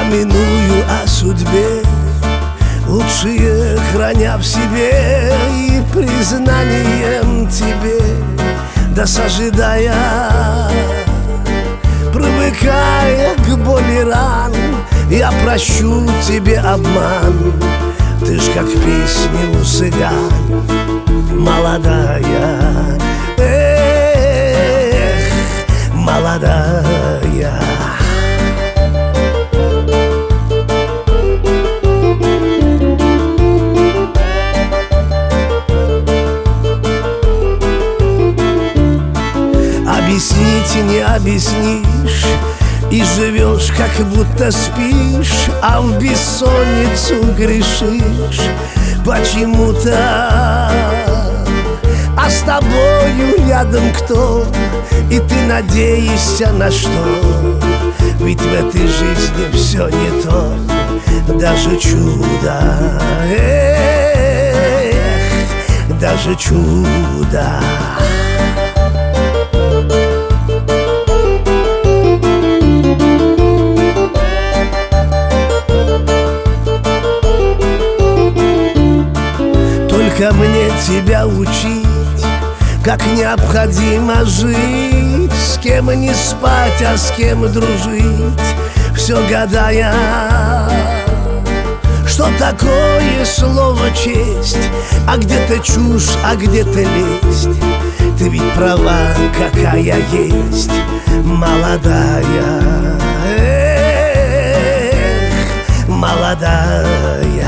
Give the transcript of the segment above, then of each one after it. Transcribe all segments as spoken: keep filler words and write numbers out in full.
помяную о судьбе, лучшие храня в себе, и признанием тебе да сожидая, привыкая к боли ран, я прощу тебе обман. Ты ж как в песне у цыган, молодая, эх, молодая. Объяснить не объяснишь, и живешь, как будто спишь, а в бессонницу грешишь почему-то. А с тобою рядом кто? И ты надеешься на что? Ведь в этой жизни все не то, даже чудо, эх, даже чудо. Только мне тебя учить, как необходимо жить, с кем не спать, а с кем дружить, все гадая, что такое слово честь, а где-то чушь, а где-то лесть. Ты ведь права, какая есть, молодая, эх, молодая.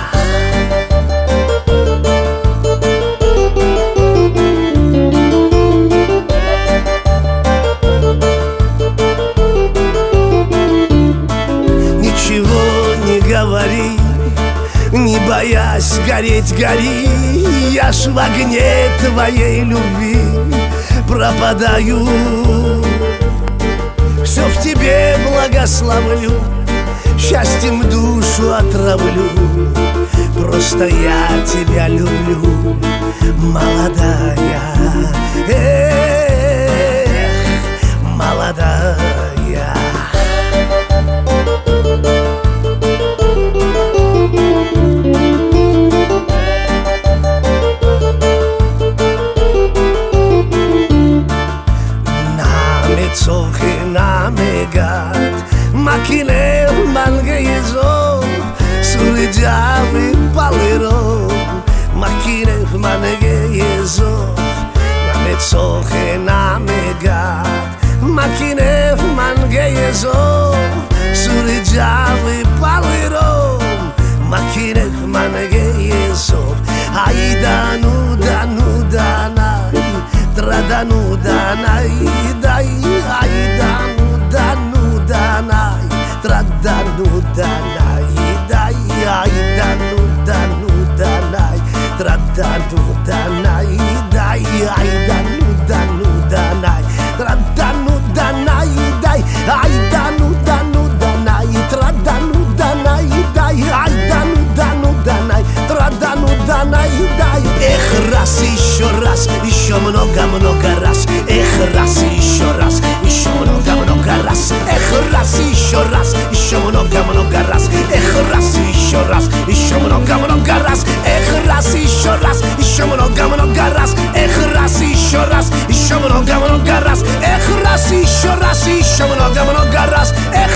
Говори, не боясь гореть, гори. Я ж в огне твоей любви пропадаю. Все в тебе благословлю, счастьем душу отравлю. Просто я тебя люблю, молодая, эх, молодая. Soche name gat makine mangezo sulijavi palero makine mangezo name soche name gat makine mangezo sulijavi palero makine mangezo aida nu danu danai tradanu danai dai aida nu danu danai tradanu danai dai aida nu danu danai tradanu danai dai aida nu danu danai tradanu danai dai aida nu danu danai tradanu danai dai aida nu danu danai tradanu danai dai. Эх, раз, еще раз, еще много-много раз. Эх, раз, еще раз, еще много-много раз. Эх, раз, еще раз, еще много-много раз. Эх, раз, еще раз, еще много-много раз. Эх, раз, еще раз, еще много-много раз. Эх, раз, еще раз, еще много-много раз. Эх, раз, еще раз, еще много-много раз. Эх,